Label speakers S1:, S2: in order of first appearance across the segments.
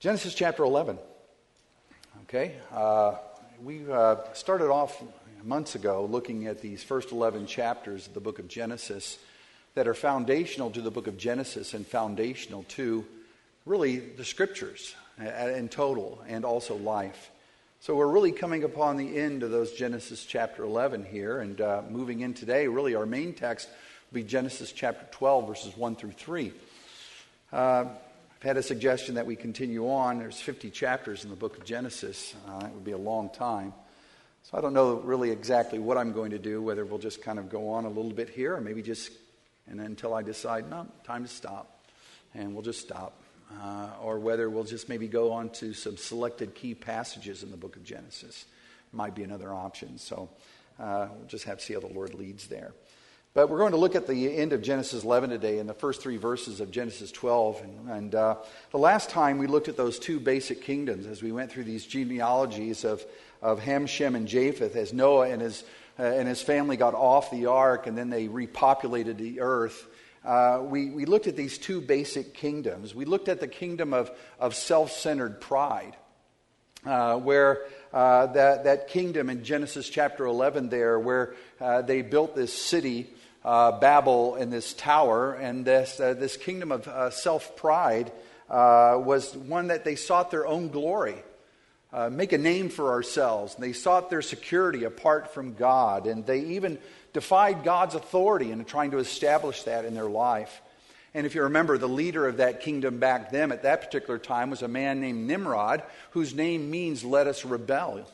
S1: Genesis chapter 11. Okay, we started off months ago looking at these first 11 chapters of the book of Genesis that are foundational to the book of Genesis and foundational to really the scriptures in total and also life. So we're really coming upon the end of those Genesis chapter 11 here, and moving in today, really our main text will be Genesis chapter 12 verses 1 through 3. I've had a suggestion that we continue on. There's 50 chapters in the book of Genesis. It would be a long time. So I don't know really exactly what I'm going to do, whether we'll just kind of go on a little bit here or maybe just, and until I decide, no, time to stop, and we'll just stop. Or whether we'll just maybe go on to some selected key passages in the book of Genesis. Might be another option. So we'll just have to see how the Lord leads there. But we're going to look at the end of Genesis 11 today and the first three verses of Genesis 12. And the last time we looked at those two basic kingdoms as we went through these genealogies of Ham, Shem, and Japheth as Noah and his family got off the ark and then they repopulated the earth. We looked at these two basic kingdoms. We looked at the kingdom of self-centered pride, where that kingdom in Genesis chapter 11 there, where they built this city, Babel, and this tower, and this kingdom of self-pride was one that they sought their own glory, make a name for ourselves. And they sought their security apart from God, and they even defied God's authority in trying to establish that in their life. And if you remember, the leader of that kingdom back then at that particular time was a man named Nimrod, whose name means "let us rebel."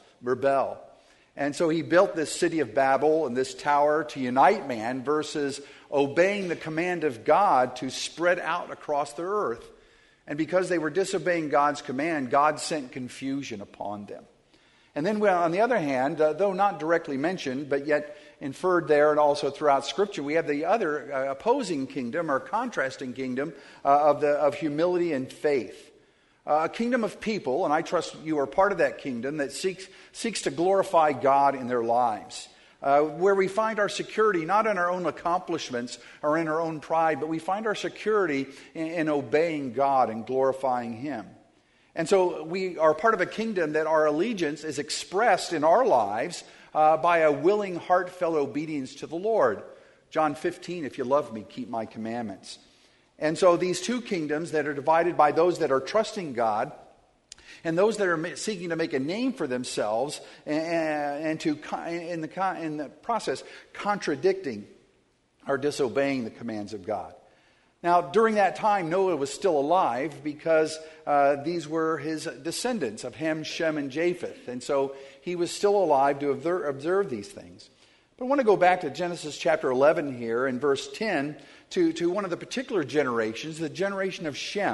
S1: And so he built this city of Babel and this tower to unite man versus obeying the command of God to spread out across the earth. And because they were disobeying God's command, God sent confusion upon them. And then on the other hand, though not directly mentioned, but yet inferred there and also throughout Scripture, we have the other opposing kingdom or contrasting kingdom of humility and faith. A kingdom of people, and I trust you are part of that kingdom, that seeks to glorify God in their lives. Where we find our security not in our own accomplishments or in our own pride, but we find our security in obeying God and glorifying Him. And so we are part of a kingdom that our allegiance is expressed in our lives by a willing, heartfelt obedience to the Lord. John 15, if you love me, keep my commandments. And so these two kingdoms that are divided by those that are trusting God and those that are seeking to make a name for themselves and to, in the process, contradicting or disobeying the commands of God. Now, during that time, Noah was still alive because these were his descendants of Ham, Shem, and Japheth. And so he was still alive to observe these things. But I want to go back to Genesis chapter 11 here in verse 10 to one of the particular generations, the generation of Shem.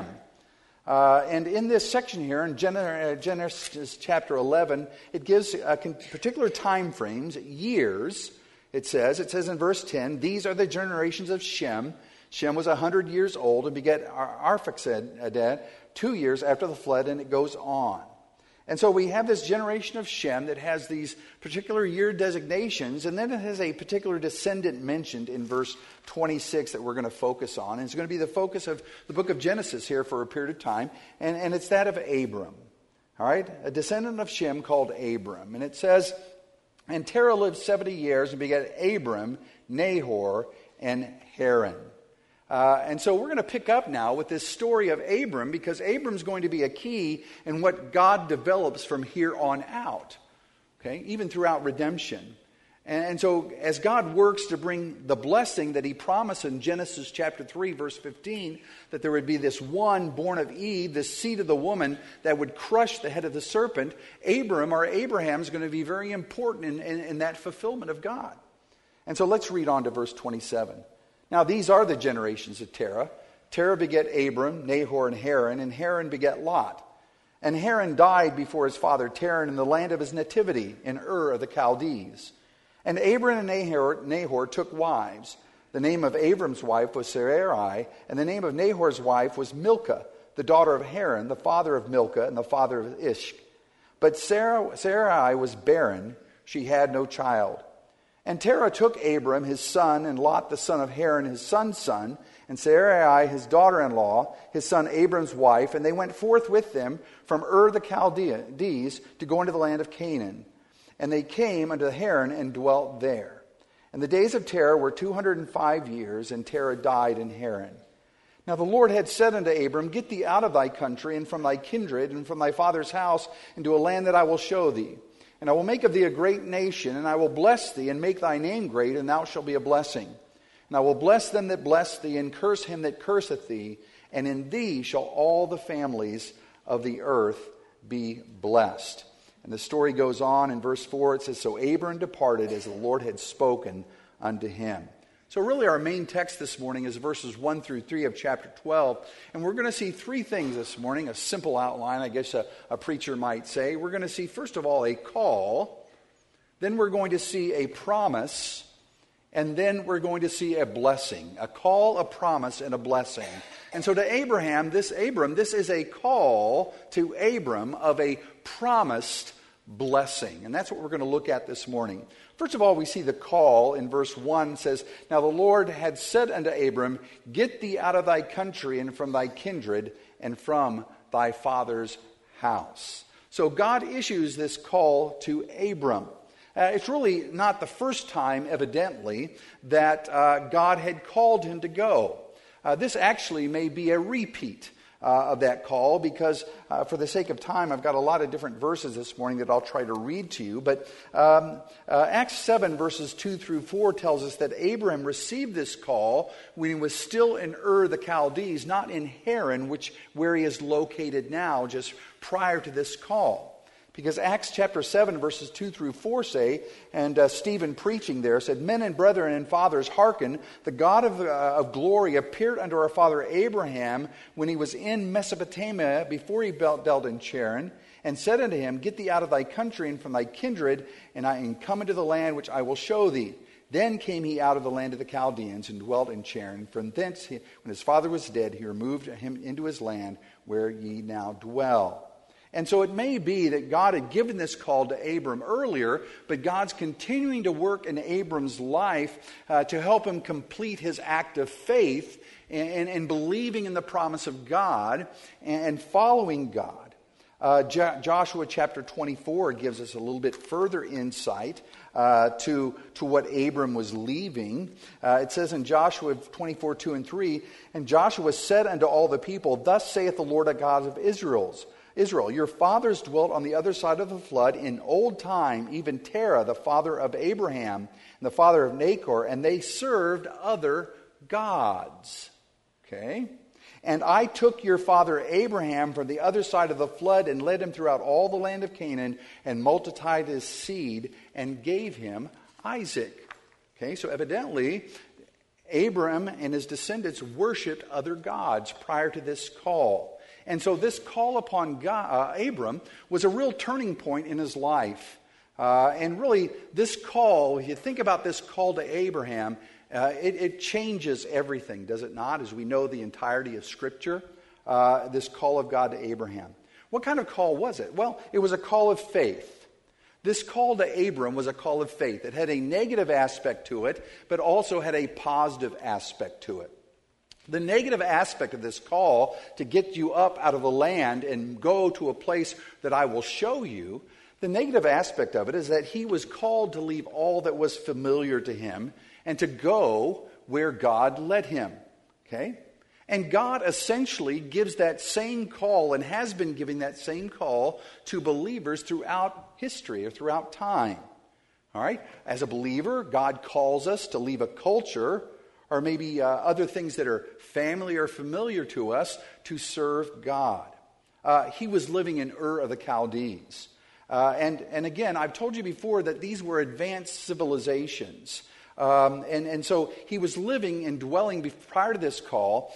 S1: And in this section here, in Genesis chapter 11, it gives particular time frames, years. It says in verse 10, these are the generations of Shem. Shem was 100 years old and begat Arphaxad 2 years after the flood, and it goes on. And so we have this generation of Shem that has these particular year designations, and then it has a particular descendant mentioned in verse 26 that we're going to focus on. And it's going to be the focus of the book of Genesis here for a period of time, and it's that of Abram. All right? A descendant of Shem called Abram. And it says, and Terah lived 70 years and begat Abram, Nahor, and Haran. And so we're going to pick up now with this story of Abram, because Abram's going to be a key in what God develops from here on out, okay, even throughout redemption. And so as God works to bring the blessing that He promised in Genesis chapter 3, verse 15, that there would be this one born of Eve, this seed of the woman that would crush the head of the serpent, Abraham is going to be very important in that fulfillment of God. And so let's read on to verse 27. Now these are the generations of Terah. Terah begat Abram, Nahor, and Haran begat Lot. And Haran died before his father Terah in the land of his nativity, in Ur of the Chaldees. And Abram and Nahor took wives. The name of Abram's wife was Sarai, and the name of Nahor's wife was Milcah, the daughter of Haran, the father of Milcah, and the father of Ishq. But Sarai was barren, she had no child. And Terah took Abram his son, and Lot the son of Haran his son's son, and Sarai his daughter-in-law, his son Abram's wife, and they went forth with them from Ur the Chaldees to go into the land of Canaan. And they came unto Haran and dwelt there. And the days of Terah were 205 years, and Terah died in Haran. Now the Lord had said unto Abram, Get thee out of thy country, and from thy kindred, and from thy father's house, into a land that I will show thee. And I will make of thee a great nation, and I will bless thee, and make thy name great, and thou shalt be a blessing. And I will bless them that bless thee, and curse him that curseth thee, and in thee shall all the families of the earth be blessed. And the story goes on in verse 4. It says, So Abram departed as the Lord had spoken unto him. So really our main text this morning is verses 1 through 3 of chapter 12. And we're going to see three things this morning, a simple outline, I guess a preacher might say. We're going to see, first of all, a call. Then we're going to see a promise. And then we're going to see a blessing. A call, a promise, and a blessing. And so to Abram, this is a call to Abram of a promised blessing. And that's what we're going to look at this morning. First of all, we see the call in verse 1 says, Now the Lord had said unto Abram, Get thee out of thy country and from thy kindred and from thy father's house. So God issues this call to Abram. It's really not the first time, evidently, that God had called him to go. This actually may be a repeat of that call, because for the sake of time, I've got a lot of different verses this morning that I'll try to read to you. But Acts 7 verses 2 through 4 tells us that Abraham received this call when he was still in Ur the Chaldees, not in Haran, where he is located now, just prior to this call. Because Acts chapter 7 verses 2 through 4 say, and Stephen preaching there said, Men and brethren and fathers, hearken, the God of glory appeared unto our father Abraham when he was in Mesopotamia before he dwelt in Charan, and said unto him, Get thee out of thy country and from thy kindred, and come into the land which I will show thee. Then came he out of the land of the Chaldeans and dwelt in Charan. From thence, when his father was dead, he removed him into his land where ye now dwell. And so it may be that God had given this call to Abram earlier, but God's continuing to work in Abram's life to help him complete his act of faith and believing in the promise of God and following God. Joshua chapter 24 gives us a little bit further insight to what Abram was leaving. It says in Joshua 24, 2 and 3, And Joshua said unto all the people, Thus saith the Lord God of Israel, your fathers dwelt on the other side of the flood in old time, even Terah, the father of Abraham, and the father of Nachor, and they served other gods. Okay? And I took your father Abraham from the other side of the flood and led him throughout all the land of Canaan and multiplied his seed and gave him Isaac. Okay, so evidently, Abram and his descendants worshipped other gods prior to this call. And so this call upon Abram was a real turning point in his life. And really, this call, if you think about this call to Abraham, it changes everything, does it not? As we know the entirety of Scripture, this call of God to Abraham. What kind of call was it? Well, it was a call of faith. This call to Abram was a call of faith. It had a negative aspect to it, but also had a positive aspect to it. The negative aspect of this call to get you up out of the land and go to a place that I will show you, the negative aspect of it is that he was called to leave all that was familiar to him and to go where God led him. Okay? And God essentially gives that same call and has been giving that same call to believers throughout history or throughout time. All right? As a believer, God calls us to leave a culture or maybe other things that are family or familiar to us to serve God. He was living in Ur of the Chaldees. And again, I've told you before that these were advanced civilizations. And so he was living and dwelling prior to this call,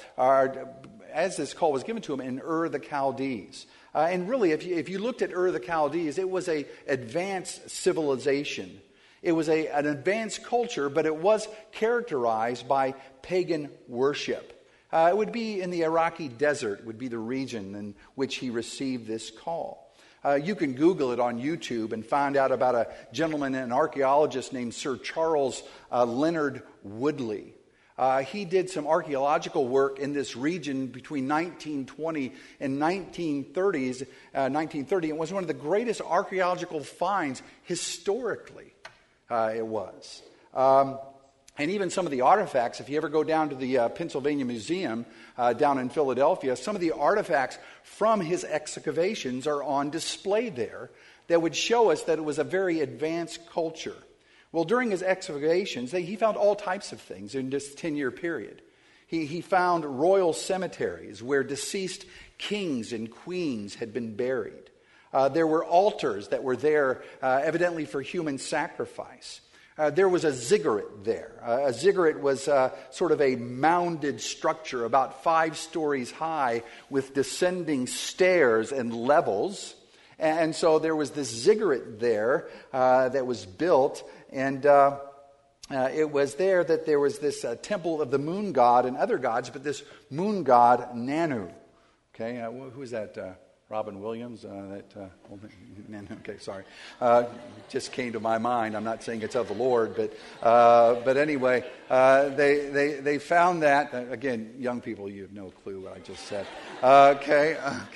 S1: as this call was given to him, in Ur of the Chaldees. And really, if you looked at Ur of the Chaldees, it was an advanced civilization. It was an advanced culture, but it was characterized by pagan worship. It would be in the Iraqi desert, would be the region in which he received this call. You can Google it on YouTube and find out about a gentleman, an archaeologist named Sir Charles Leonard Woodley. He did some archaeological work in this region between 1920 and 1930. It was one of the greatest archaeological finds historically. It was. And even some of the artifacts, if you ever go down to the Pennsylvania Museum down in Philadelphia, some of the artifacts from his excavations are on display there that would show us that it was a very advanced culture. Well, during his excavations, he found all types of things in this 10-year period. He found royal cemeteries where deceased kings and queens had been buried. There were altars that were there evidently for human sacrifice. There was a ziggurat there. A ziggurat was sort of a mounded structure about 5 stories high with descending stairs and levels. And so there was this ziggurat there that was built, and it was there that there was this temple of the moon god and other gods, but this moon god, Nanu. Okay, who is that? Robin Williams? Okay, sorry. Just came to my mind. I'm not saying it's of the Lord, but anyway, they found that. Again, young people, you have no clue what I just said. Okay.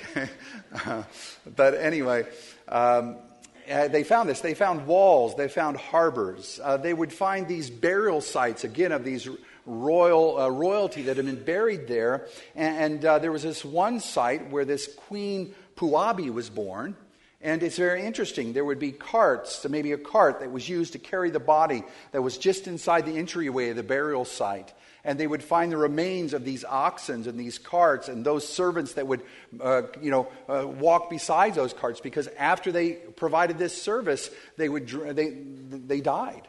S1: But anyway, they found this. They found walls. They found harbors. They would find these burial sites, again, of these royalty that had been buried there. And there was this one site where this Queen Puabi was born. And it's very interesting. There would be carts, so maybe a cart that was used to carry the body that was just inside the entryway of the burial site. And they would find the remains of these oxen and these carts and those servants that would, walk beside those carts, because after they provided this service, they died.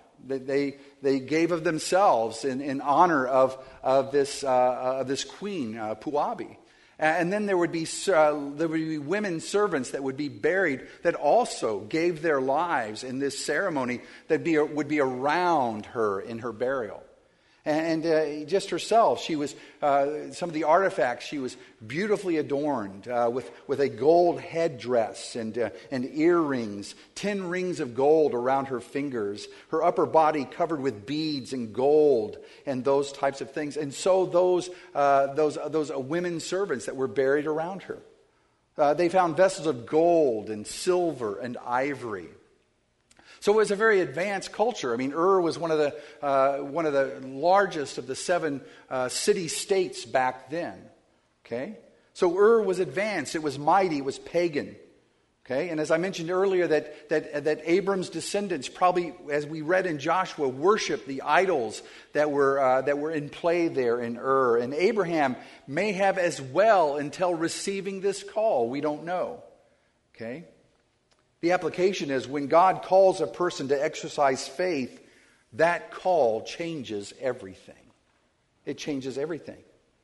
S1: They gave of themselves in honor of this queen Puabi. And then there would be women servants that would be buried that also gave their lives in this ceremony that would be around her in her burial. And just herself, she was, some of the artifacts, she was beautifully adorned with a gold headdress and earrings, 10 rings of gold around her fingers, her upper body covered with beads and gold and those types of things. And so those women servants that were buried around her. They found vessels of gold and silver and ivory. So it was a very advanced culture. I mean, Ur was one of the largest of the 7 city-states back then. Okay? So Ur was advanced. It was mighty. It was pagan. Okay? And as I mentioned earlier, that Abram's descendants probably, as we read in Joshua, worshiped the idols that were in play there in Ur. And Abraham may have as well until receiving this call. We don't know. Okay? The application is when God calls a person to exercise faith, that call changes everything. It changes everything.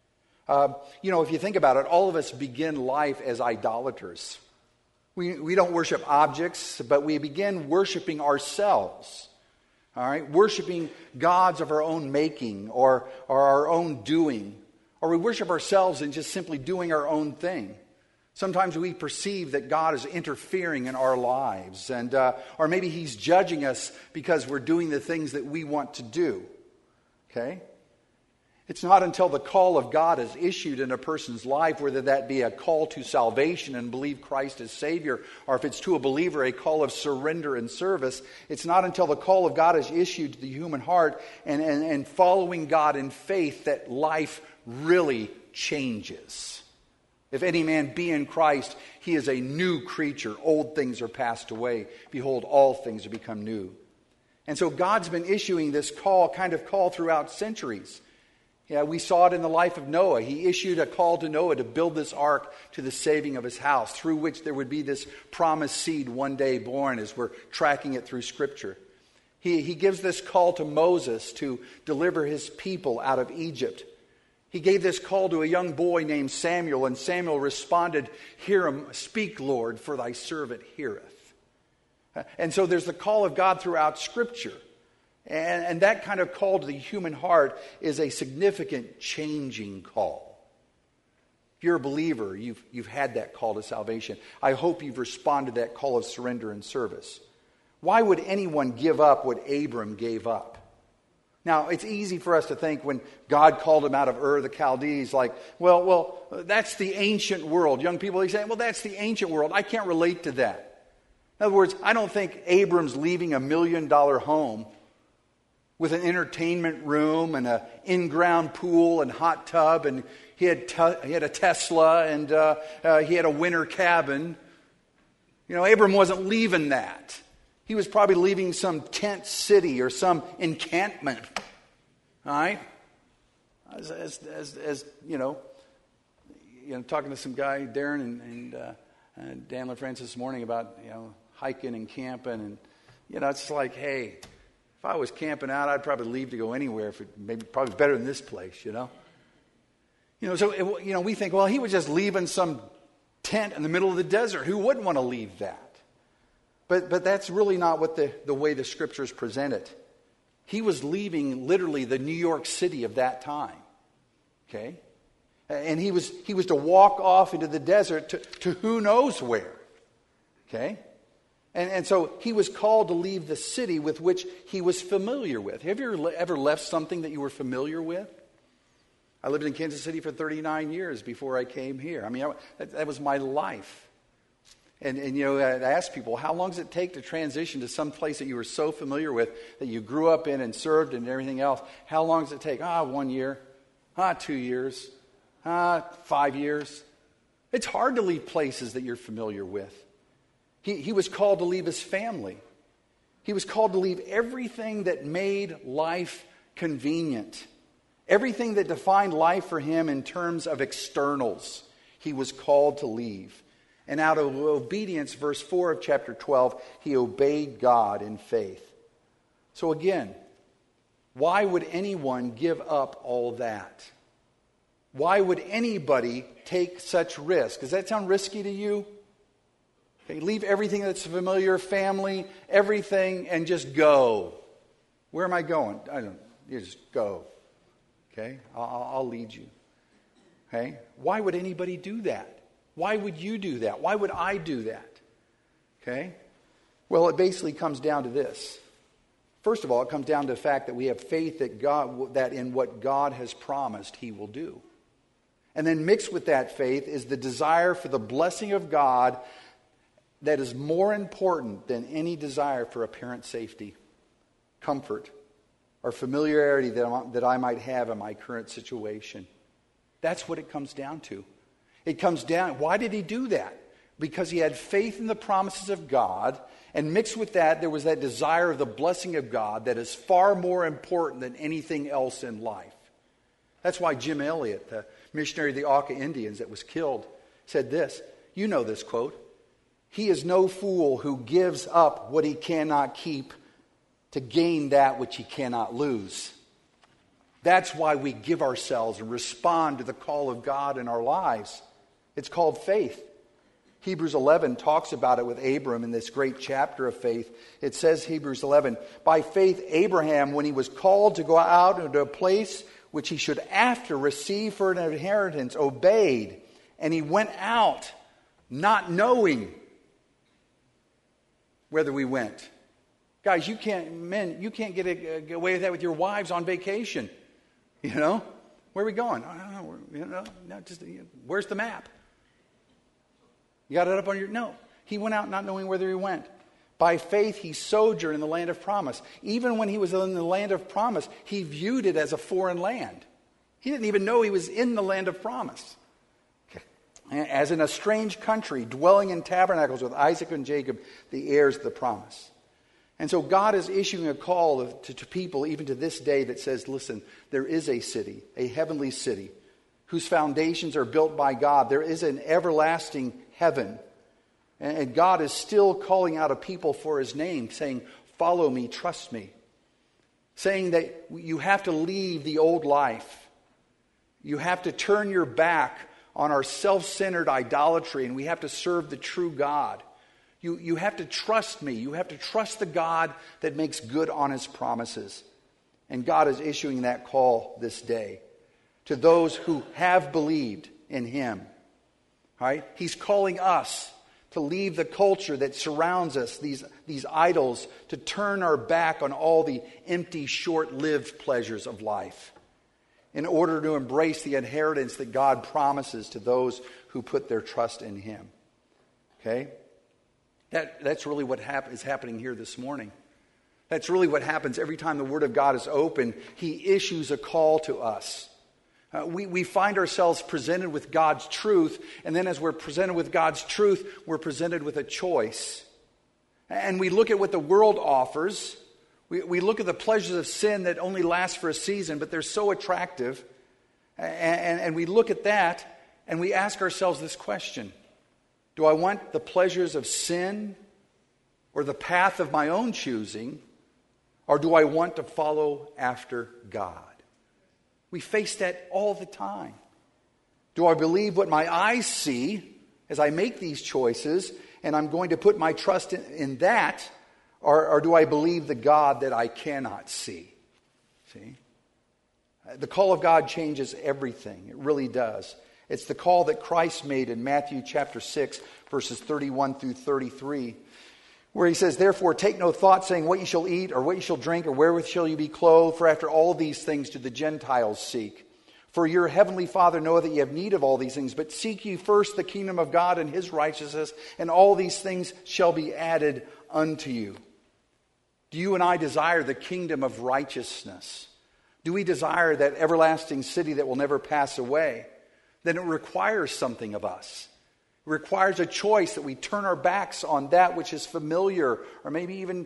S1: If you think about it, all of us begin life as idolaters. We don't worship objects, but we begin worshiping ourselves. All right? Worshiping gods of our own making or our own doing. Or we worship ourselves in just simply doing our own thing. Sometimes we perceive that God is interfering in our lives, or maybe He's judging us because we're doing the things that we want to do. Okay? It's not until the call of God is issued in a person's life, whether that be a call to salvation and believe Christ as Savior, or if it's to a believer a call of surrender and service, it's not until the call of God is issued to the human heart and following God in faith that life really changes. If any man be in Christ, he is a new creature. Old things are passed away. Behold, all things are become new. And so God's been issuing this call throughout centuries. Yeah, we saw it in the life of Noah. He issued a call to Noah to build this ark to the saving of his house, through which there would be this promised seed one day born, as we're tracking it through Scripture. He gives this call to Moses to deliver his people out of Egypt. He gave this call to a young boy named Samuel, and Samuel responded, "Hear him, speak, Lord, for thy servant heareth." And so there's the call of God throughout Scripture. And that kind of call to the human heart is a significant changing call. If you're a believer, you've had that call to salvation. I hope you've responded to that call of surrender and service. Why would anyone give up what Abram gave up? Now, it's easy for us to think when God called him out of Ur of the Chaldees, like, well, that's the ancient world. Young people, they say, well, that's the ancient world. I can't relate to that. In other words, I don't think Abram's leaving $1 million home with an entertainment room and an in-ground pool and hot tub, and he had a Tesla, and he had a winter cabin. You know, Abram wasn't leaving that. He was probably leaving some tent city or some encampment. All right? As you know, talking to some guy, Darren and Dan LaFrance this morning about, hiking and camping. And, it's like, hey, if I was camping out, I'd probably leave to go anywhere. Probably better than this place, So, we think, well, he was just leaving some tent in the middle of the desert. Who wouldn't want to leave that? But that's really not what the way the Scriptures present it. He was leaving literally the New York City of that time. Okay? And he was to walk off into the desert to who knows where. Okay? And so he was called to leave the city with which he was familiar with. Have you ever left something that you were familiar with? I lived in Kansas City for 39 years before I came here. I mean, that was my life. And I'd ask people, how long does it take to transition to some place that you were so familiar with, that you grew up in and served and everything else? How long does it take? 1 year. 2 years. 5 years. It's hard to leave places that you're familiar with. He was called to leave his family. He was called to leave everything that made life convenient. Everything that defined life for him in terms of externals, he was called to leave. And out of obedience, verse 4 of chapter 12, he obeyed God in faith. So again, why would anyone give up all that? Why would anybody take such risk? Does that sound risky to you? Okay, leave everything that's familiar, family, everything, and just go. Where am I going? I don't. You just go. Okay, I'll lead you. Okay, why would anybody do that? Why would you do that? Why would I do that? Okay? Well, it basically comes down to this. First of all, it comes down to the fact that we have faith that in what God has promised, he will do. And then mixed with that faith is the desire for the blessing of God that is more important than any desire for apparent safety, comfort, or familiarity that I might have in my current situation. That's what it comes down to. It comes down, why did he do that? Because he had faith in the promises of God, and mixed with that, there was that desire of the blessing of God that is far more important than anything else in life. That's why Jim Elliot, the missionary of the Auca Indians that was killed, said this. You know this quote. He is no fool who gives up what he cannot keep to gain that which he cannot lose. That's why we give ourselves and respond to the call of God in our lives. It's called faith. Hebrews 11 talks about it with Abram in this great chapter of faith. It says, Hebrews 11, by faith Abraham, when he was called to go out into a place which he should after receive for an inheritance, obeyed, and he went out not knowing whether we went. Guys, you can't get away with that with your wives on vacation. Where are we going? I don't know. Where's the map? You got it up on your... No. He went out not knowing whither he went. By faith, he sojourned in the land of promise. Even when he was in the land of promise, he viewed it as a foreign land. He didn't even know he was in the land of promise. Okay. As in a strange country, dwelling in tabernacles with Isaac and Jacob, the heirs of the promise. And so God is issuing a call to people even to this day that says, listen, there is a city, a heavenly city, whose foundations are built by God. There is an everlasting heaven. And God is still calling out a people for his name, saying, follow me, trust me. Saying that you have to leave the old life. You have to turn your back on our self-centered idolatry, and we have to serve the true God. You have to trust me. You have to trust the God that makes good on his promises. And God is issuing that call this day to those who have believed in him. All right? He's calling us to leave the culture that surrounds us, these idols, to turn our back on all the empty, short-lived pleasures of life in order to embrace the inheritance that God promises to those who put their trust in Him. Okay? That's really what is happening here this morning. That's really what happens every time the Word of God is open. He issues a call to us. We find ourselves presented with God's truth, and then as we're presented with God's truth, we're presented with a choice. And we look at what the world offers. We look at the pleasures of sin that only last for a season, but they're so attractive. And we look at that, and we ask ourselves this question: do I want the pleasures of sin or the path of my own choosing, or do I want to follow after God? We face that all the time. Do I believe what my eyes see as I make these choices, and I'm going to put my trust in that, or do I believe the God that I cannot see? See? The call of God changes everything. It really does. It's the call that Christ made in Matthew chapter 6, verses 31 through 33. Where He says, "Therefore take no thought, saying, what you shall eat, or what you shall drink, or wherewith shall you be clothed? For after all these things do the Gentiles seek. For your heavenly Father knoweth that ye have need of all these things. But seek ye first the kingdom of God and His righteousness, and all these things shall be added unto you." Do you and I desire the kingdom of righteousness? Do we desire that everlasting city that will never pass away? Then it requires something of us. It requires a choice that we turn our backs on that which is familiar, or maybe even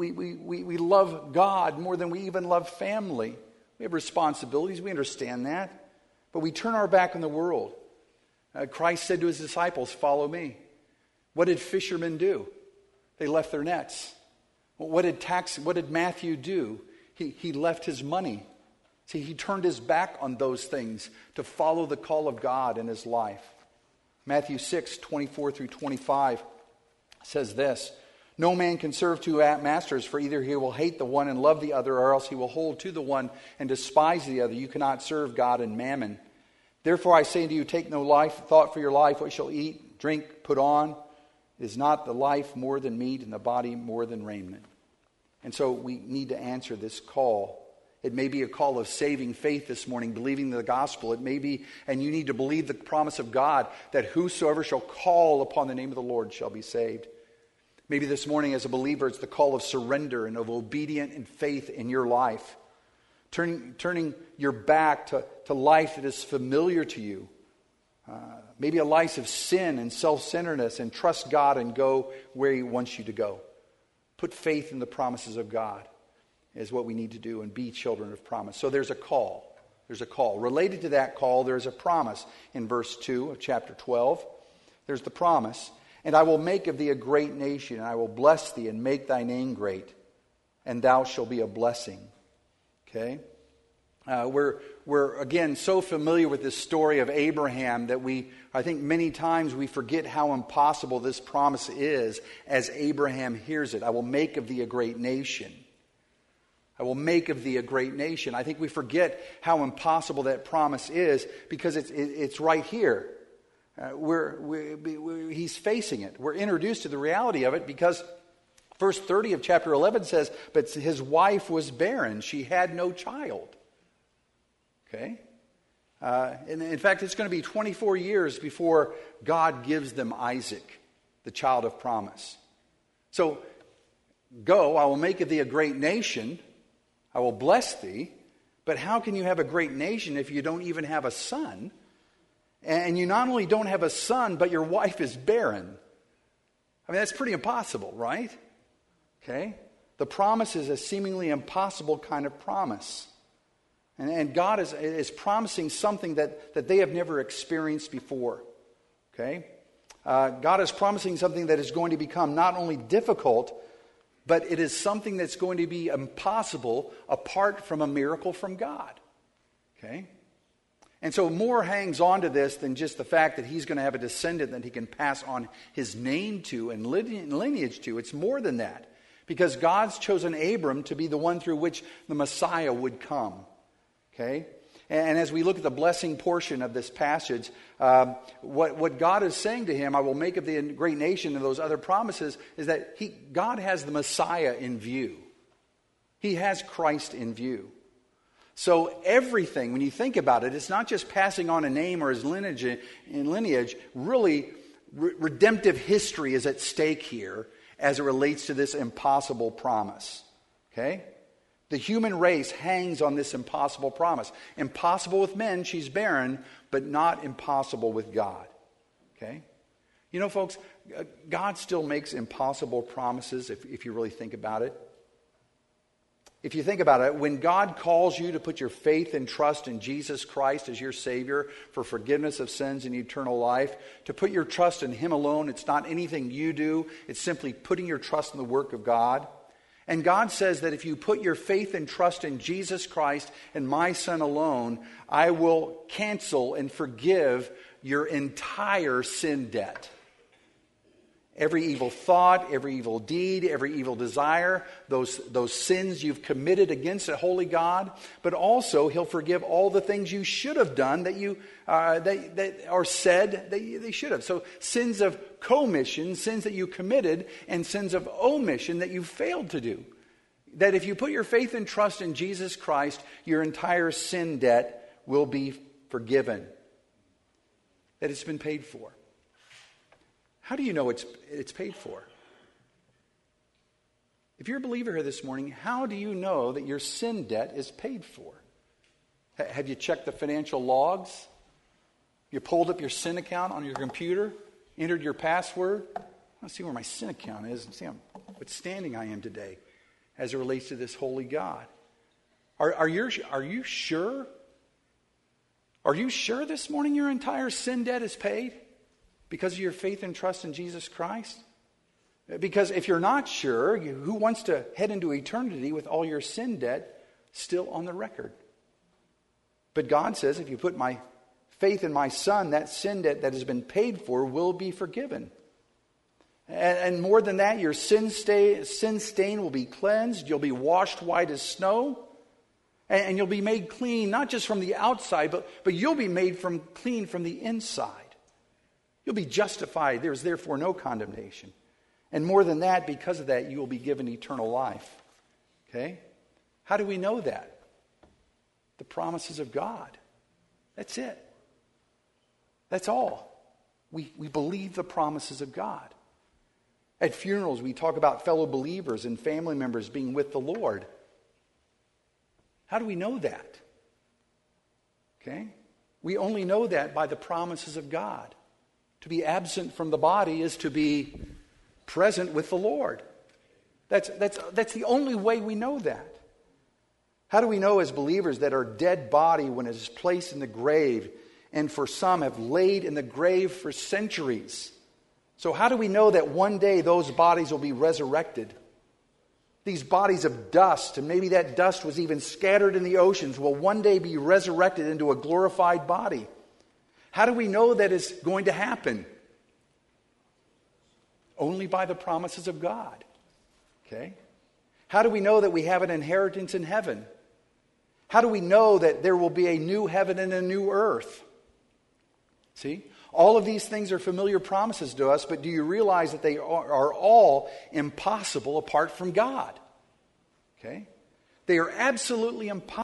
S1: we love God more than we even love family. We have responsibilities, we understand that, but we turn our back on the world. Christ said to His disciples, "Follow me." What did fishermen do? They left their nets. What did Matthew do? He left his money. See, he turned his back on those things to follow the call of God in his life. Matthew 6, 24 through 25 says this: "No man can serve two masters, for either he will hate the one and love the other, or else he will hold to the one and despise the other. You cannot serve God and mammon. Therefore I say unto you, take no thought for your life, what you shall eat, drink, put on. Is not the life more than meat, and the body more than raiment?" And so we need to answer this call. It may be a call of saving faith this morning, believing the gospel. It may be, and you need to believe the promise of God that whosoever shall call upon the name of the Lord shall be saved. Maybe this morning as a believer, it's the call of surrender and of obedience and faith in your life. Turning your back to life that is familiar to you. Maybe a life of sin and self-centeredness, and trust God and go where He wants you to go. Put faith in the promises of God is what we need to do, and be children of promise. So there's a call. There's a call. Related to that call, there's a promise. In verse 2 of chapter 12, there's the promise: "And I will make of thee a great nation, and I will bless thee and make thy name great, and thou shalt be a blessing." Okay? We're again so familiar with this story of Abraham that I think many times we forget how impossible this promise is as Abraham hears it. "I will make of thee a great nation. I will make of thee a great nation." I think we forget how impossible that promise is because it's right here. He's facing it. We're introduced to the reality of it because verse 30 of chapter 11 says, "But his wife was barren. She had no child." Okay? And in fact, it's going to be 24 years before God gives them Isaac, the child of promise. So, "Go, I will make of thee a great nation. I will bless thee." But how can you have a great nation if you don't even have a son? And you not only don't have a son, but your wife is barren. I mean, that's pretty impossible, right? Okay? The promise is a seemingly impossible kind of promise. And God is promising something that they have never experienced before. Okay? God is promising something that is going to become not only difficult, but it is something that's going to be impossible apart from a miracle from God. Okay? And so more hangs on to this than just the fact that he's going to have a descendant that he can pass on his name to and lineage to. It's more than that. Because God's chosen Abram to be the one through which the Messiah would come. Okay? And as we look at the blessing portion of this passage, what God is saying to him, I will make of thee a great nation, and those other promises, is that God has the Messiah in view. He has Christ in view. So everything, when you think about it, it's not just passing on a name or his lineage. Really, redemptive history is at stake here as it relates to this impossible promise. Okay? The human race hangs on this impossible promise. Impossible with men, she's barren, but not impossible with God. Okay? You know, folks, God still makes impossible promises if you really think about it. If you think about it, when God calls you to put your faith and trust in Jesus Christ as your Savior for forgiveness of sins and eternal life, to put your trust in Him alone, it's not anything you do. It's simply putting your trust in the work of God. And God says that if you put your faith and trust in Jesus Christ and my Son alone, I will cancel and forgive your entire sin debt. Every evil thought, every evil deed, every evil desire, those sins you've committed against a holy God, but also He'll forgive all the things you should have done that are said that they should have. So sins of commission, sins that you committed, and sins of omission that you failed to do. That if you put your faith and trust in Jesus Christ, your entire sin debt will be forgiven. That it's been paid for. How do you know it's paid for? If you're a believer here this morning, how do you know that your sin debt is paid for? Have you checked the financial logs? You pulled up your sin account on your computer, entered your password? I want to see where my sin account is and see what standing I am today as it relates to this holy God. Are you sure? Are you sure this morning your entire sin debt is paid? Because of your faith and trust in Jesus Christ? Because if you're not sure, who wants to head into eternity with all your sin debt still on the record? But God says if you put my faith in my Son, that sin debt that has been paid for will be forgiven. And more than that, your sin stain will be cleansed. You'll be washed white as snow. And you'll be made clean, not just from the outside, but you'll be made clean from the inside. You'll be justified. There is therefore no condemnation. And more than that, because of that, you will be given eternal life. Okay? How do we know that? The promises of God. That's it. That's all. We believe the promises of God. At funerals, we talk about fellow believers and family members being with the Lord. How do we know that? Okay? We only know that by the promises of God. To be absent from the body is to be present with the Lord. That's the only way we know that. How do we know as believers that our dead body, when it is placed in the grave, and for some have laid in the grave for centuries? So how do we know that one day those bodies will be resurrected? These bodies of dust, and maybe that dust was even scattered in the oceans, will one day be resurrected into a glorified body. How do we know that it's going to happen? Only by the promises of God. Okay? How do we know that we have an inheritance in heaven? How do we know that there will be a new heaven and a new earth? See? All of these things are familiar promises to us, but do you realize that they are all impossible apart from God? Okay? They are absolutely impossible